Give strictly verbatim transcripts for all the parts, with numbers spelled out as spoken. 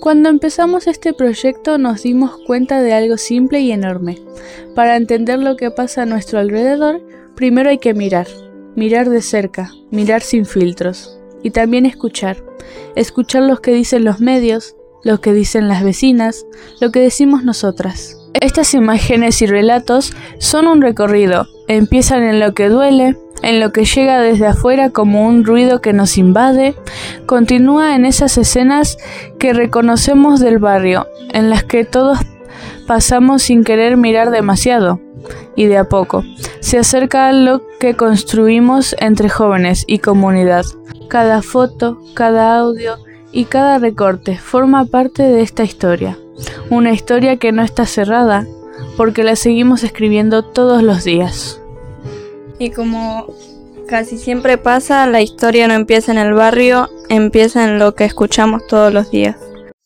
Cuando empezamos este proyecto nos dimos cuenta de algo simple y enorme. Para entender lo que pasa a nuestro alrededor, primero hay que mirar, mirar de cerca, mirar sin filtros. Y también escuchar, escuchar lo que dicen los medios, lo que dicen las vecinas, lo que decimos nosotras. Estas imágenes y relatos son un recorrido, empiezan en lo que duele, en lo que llega desde afuera como un ruido que nos invade, continúa en esas escenas que reconocemos del barrio, en las que todos pasamos sin querer mirar demasiado, y de a poco se acerca a lo que construimos entre jóvenes y comunidad. Cada foto, cada audio y cada recorte forma parte de esta historia, una historia que no está cerrada, porque la seguimos escribiendo todos los días. Y como casi siempre pasa, la historia no empieza en el barrio, empieza en lo que escuchamos todos los días.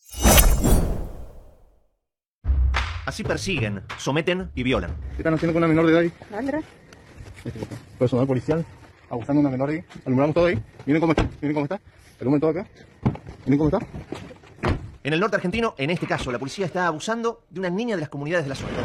Así persiguen, someten y violan. ¿Qué están haciendo con una menor de edad ahí? ¿Dónde? Este, personal policial, abusando de una menor ahí. Alumbramos todo ahí. Miren cómo está, miren cómo está. Alumbren todo acá. Miren cómo está. En el norte argentino, en este caso, la policía está abusando de una niña de las comunidades de la zona.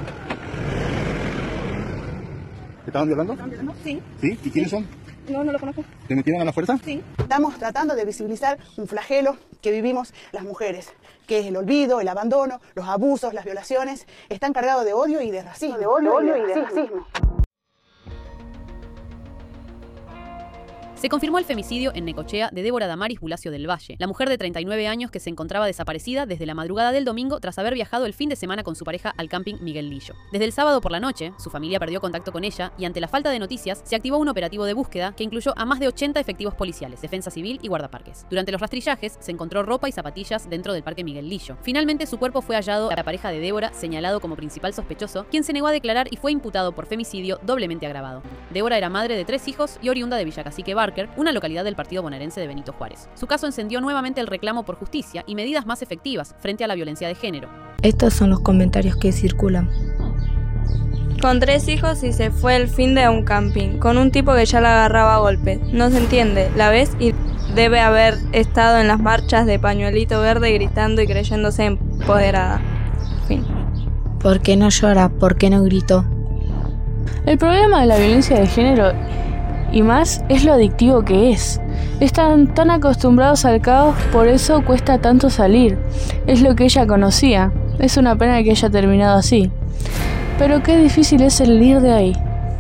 ¿Te estaban violando? ¿Estaban violando? Sí. ¿Sí? ¿Y quiénes son? No, no lo conozco. ¿Te metieron a la fuerza? Sí. Estamos tratando de visibilizar un flagelo que vivimos las mujeres, que es el olvido, el abandono, los abusos, las violaciones. Están cargados de odio y de racismo. De odio, de odio y de racismo. Se confirmó el femicidio en Necochea de Débora Damaris Bulacio del Valle, la mujer de treinta y nueve años que se encontraba desaparecida desde la madrugada del domingo tras haber viajado el fin de semana con su pareja al camping Miguel Lillo. Desde el sábado por la noche, su familia perdió contacto con ella y ante la falta de noticias se activó un operativo de búsqueda que incluyó a más de ochenta efectivos policiales, defensa civil y guardaparques. Durante los rastrillajes se encontró ropa y zapatillas dentro del parque Miguel Lillo. Finalmente su cuerpo fue hallado a la pareja de Débora, señalado como principal sospechoso, quien se negó a declarar y fue imputado por femicidio doblemente agravado. Débora era madre de tres hijos y oriunda de Villa Cacique Barker, una localidad del partido bonaerense de Benito Juárez. Su caso encendió nuevamente el reclamo por justicia y medidas más efectivas frente a la violencia de género. Estos son los comentarios que circulan. Con tres hijos y se fue el fin de a un camping, con un tipo que ya la agarraba a golpes. No se entiende, la ves y debe haber estado en las marchas de pañuelito verde gritando y creyéndose empoderada. Fin. ¿Por qué no llora? ¿Por qué no gritó? El problema de la violencia de género y más es lo adictivo que es. Están tan acostumbrados al caos, por eso cuesta tanto salir. Es lo que ella conocía. Es una pena que haya terminado así. Pero qué difícil es salir de ahí.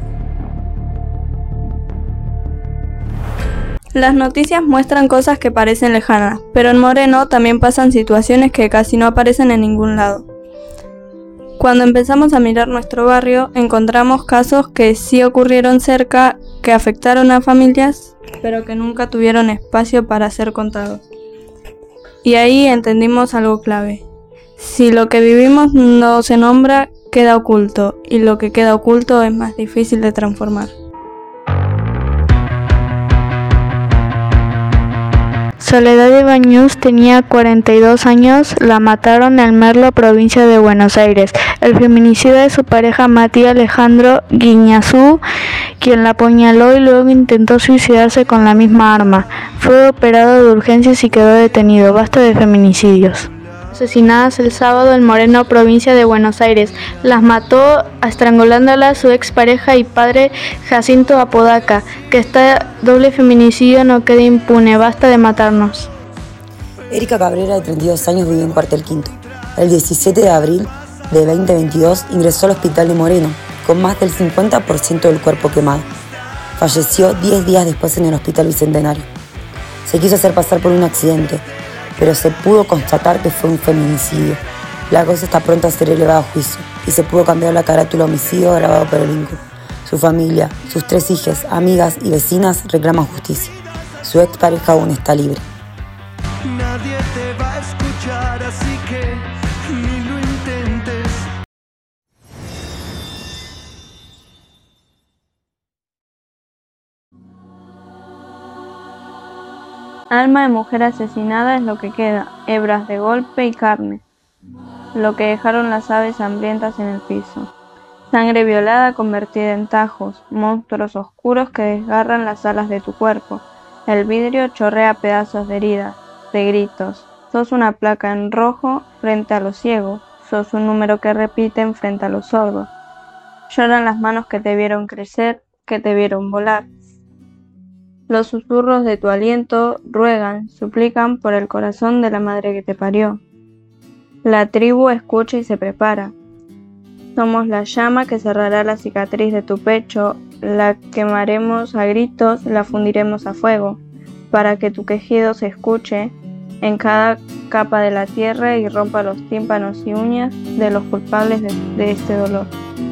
Las noticias muestran cosas que parecen lejanas, pero en Moreno también pasan situaciones que casi no aparecen en ningún lado. Cuando empezamos a mirar nuestro barrio, encontramos casos que sí ocurrieron cerca, que afectaron a familias, pero que nunca tuvieron espacio para ser contados. Y ahí entendimos algo clave. Si lo que vivimos no se nombra, queda oculto, y lo que queda oculto es más difícil de transformar. Soledad Ibáñez tenía cuarenta y dos años, la mataron en Merlo, provincia de Buenos Aires. El feminicida de su pareja Mati Alejandro Guiñazú, quien la apuñaló y luego intentó suicidarse con la misma arma. Fue operado de urgencias y quedó detenido. Basta de feminicidios. Asesinadas el sábado en Moreno, provincia de Buenos Aires. Las mató estrangulándola su expareja y padre Jacinto Apodaca. Que este doble feminicidio no quede impune. Basta de matarnos. Erika Cabrera, de treinta y dos años, vivió en Cuartel Quinto. El diecisiete de abril de veinte veintidós ingresó al hospital de Moreno, con más del cincuenta por ciento del cuerpo quemado. Falleció diez días después en el Hospital Bicentenario. Se quiso hacer pasar por un accidente, pero se pudo constatar que fue un feminicidio. La causa está pronta a ser elevada a juicio y se pudo cambiar la carátula homicidio agravado por el vínculo. Su familia, sus tres hijas, amigas y vecinas reclaman justicia. Su expareja aún está libre. Nadie te va a escuchar, así que ni lo intentes. Alma de mujer asesinada es lo que queda, hebras de golpe y carne, lo que dejaron las aves hambrientas en el piso. Sangre violada convertida en tajos, monstruos oscuros que desgarran las alas de tu cuerpo. El vidrio chorrea pedazos de heridas, de gritos. Sos una placa en rojo frente a los ciegos. Sos un número que repiten frente a los sordos. Lloran las manos que te vieron crecer, que te vieron volar. Los susurros de tu aliento ruegan, suplican por el corazón de la madre que te parió. La tribu escucha y se prepara. Somos la llama que cerrará la cicatriz de tu pecho, la quemaremos a gritos, la fundiremos a fuego, para que tu quejido se escuche en cada capa de la tierra y rompa los tímpanos y uñas de los culpables de, de este dolor.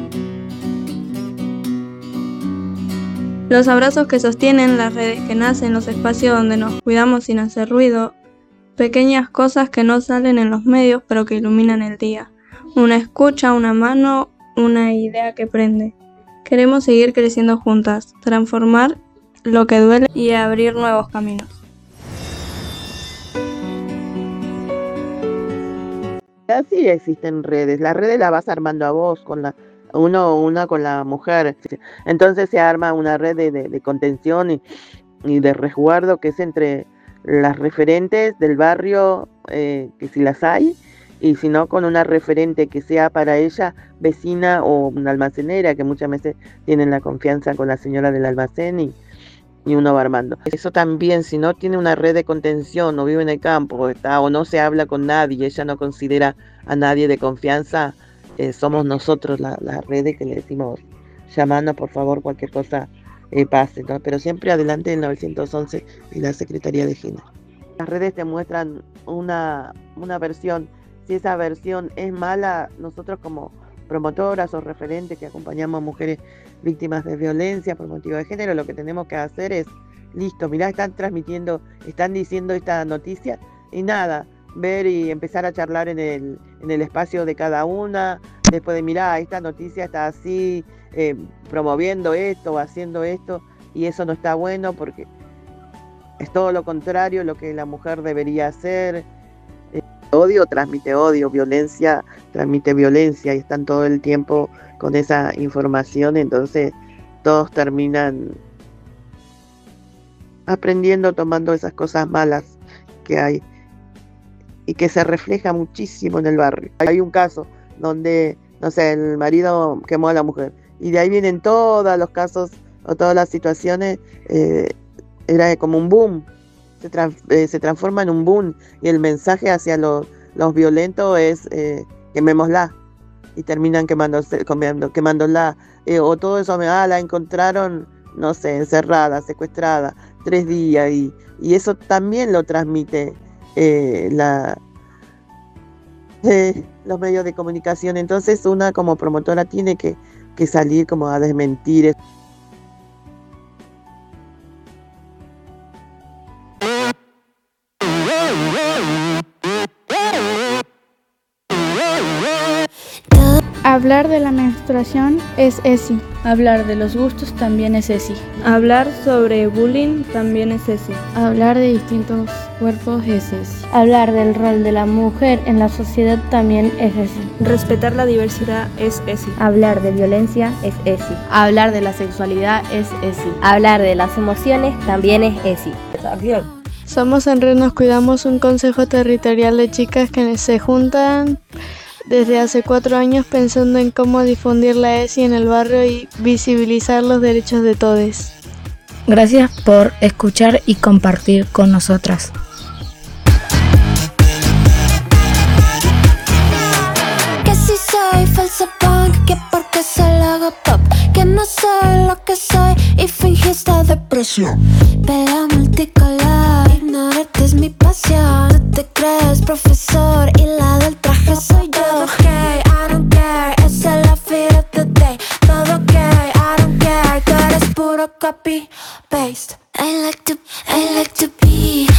Los abrazos que sostienen, las redes que nacen, los espacios donde nos cuidamos sin hacer ruido, pequeñas cosas que no salen en los medios pero que iluminan el día. Una escucha, una mano, una idea que prende. Queremos seguir creciendo juntas, transformar lo que duele y abrir nuevos caminos. Sí existen redes, las redes las vas armando a vos, con la uno una con la mujer, entonces se arma una red de, de, de contención y, y de resguardo que es entre las referentes del barrio, eh, que si las hay, y si no con una referente que sea para ella vecina o una almacenera, que muchas veces tienen la confianza con la señora del almacén y, y uno va armando. Eso también, si no tiene una red de contención o vive en el campo o, está, o no se habla con nadie y ella no considera a nadie de confianza, eh, somos nosotros la, la red que le decimos, llamando por favor cualquier cosa eh, pase, ¿no? Pero siempre adelante del nueve once y la Secretaría de Género. Las redes te muestran una, una versión. Si esa versión es mala, nosotros como promotoras o referentes que acompañamos a mujeres víctimas de violencia por motivo de género, lo que tenemos que hacer es, listo, mirá, están transmitiendo, están diciendo esta noticia y nada, ver y empezar a charlar en el, en el espacio de cada una, después de mirá, esta noticia está así, eh, promoviendo esto o haciendo esto, y eso no está bueno porque es todo lo contrario lo que la mujer debería hacer. Eh, odio transmite odio, violencia transmite violencia y están todo el tiempo con esa información, entonces todos terminan aprendiendo, tomando esas cosas malas que hay y que se refleja muchísimo en el barrio. Hay un caso donde, no sé, el marido quemó a la mujer y de ahí vienen todos los casos o todas las situaciones, eh, era como un boom, se, trans, eh, se transforma en un boom y el mensaje hacia los, los violentos es eh, quemémosla y terminan quemándose, quemando, quemándola, eh, o todo eso, ah, la encontraron, no sé, encerrada, secuestrada, tres días y, y eso también lo transmite eh, la, eh, los medios de comunicación. Entonces una como promotora tiene que, que salir como a desmentir eso. Hablar de la menstruación es ESI. Hablar de los gustos también es ESI. Hablar sobre bullying también es ESI. Hablar de distintos cuerpos es ESI. Hablar del rol de la mujer en la sociedad también es ESI. Respetar la diversidad es ESI. Hablar de violencia es ESI. Hablar de la sexualidad es ESI. Hablar de las emociones también es ESI. Somos en Red Nos Cuidamos, un consejo territorial de chicas que se juntan desde hace cuatro años pensando en cómo difundir la ESI en el barrio y visibilizar los derechos de todos. Gracias por escuchar y compartir con nosotras. Que si soy falsa punk, que porque solo hago pop, que no soy lo que soy y fingí esta depresión. Pela multicolor, ignorarte es mi pasión. Tú te crees profesor y la del traje soy yo. Todo ok, I don't care, esa es la feed of the day. Todo ok, I don't care, tú eres puro copy paste. I like to, I like to be